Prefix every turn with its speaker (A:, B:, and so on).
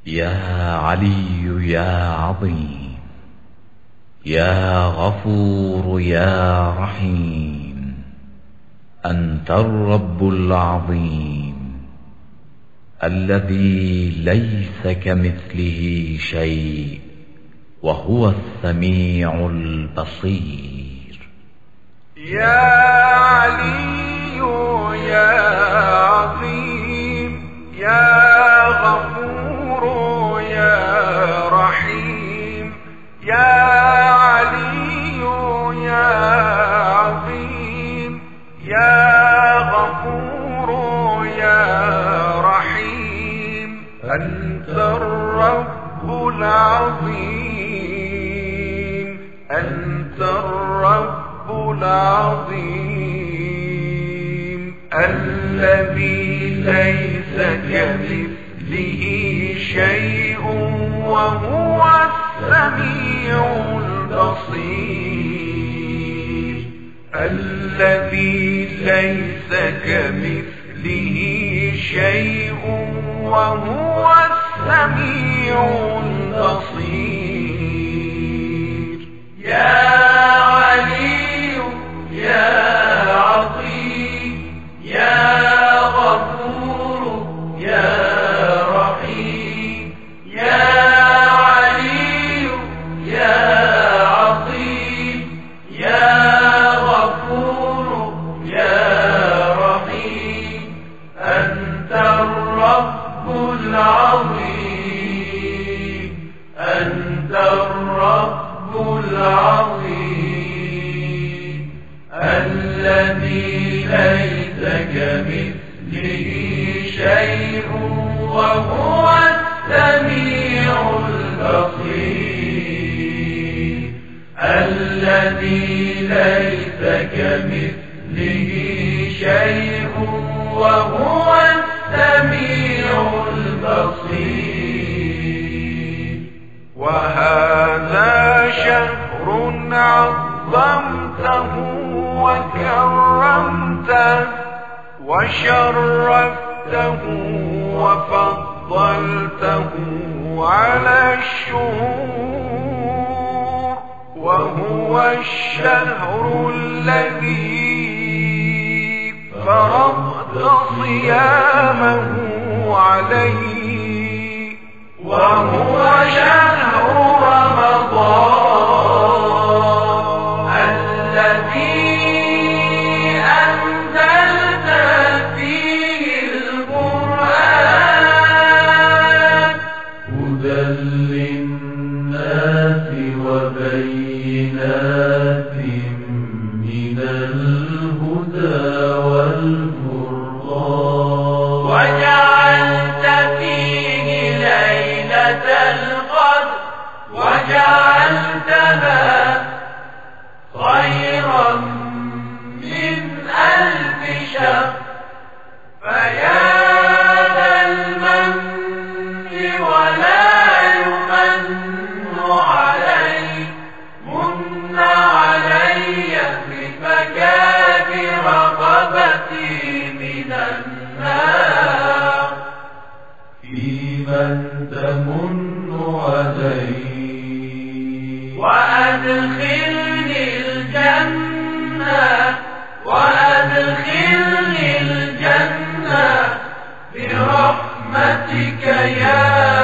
A: يا علي يا عظيم، يا غفور يا رحيم، أنت الرب العظيم الذي ليس كمثله شيء، وهو السميع البصير.
B: يا علي يا عظيم، يا غفور يا رحيم، يا علي يا عظيم، يا غفور يا رحيم، أنت الرب العظيم، أنت الرب العظيم الذي ليس كمثله شيء، وهو السميع البصير. الذي ليس كمثله شيء، وهو السميع البصير. يا علي يا عظيم، يا غفور يا رحيم، يا علي يا عظيم، يا غفور يا رحيم، أنت الرب العظيم، أنت الرب العظيم الذي ليس كمثله شيء، وهو السميع البصير. الذي ليس كمثله شيء، وهو السميع البصير. وهذا شهر عظمته وكرمته وشرفته وفضلته على الشهور، وهو الشهر الذي فرضت صيامه عليه، وهو شهر رمضان الذي أنزلت فيه القرآن هدى للناس وبينات من الهدى والفرقان، وجعلت فيه ليلة القدر وجعلتها خيرا من 1000 شهر. فيا ذا المن ولا يمن علي، من علي بفكاك رقبتي من النار. في من تمن علي وأدخلني الجنة، وأدخلني الجنة برحمتك يا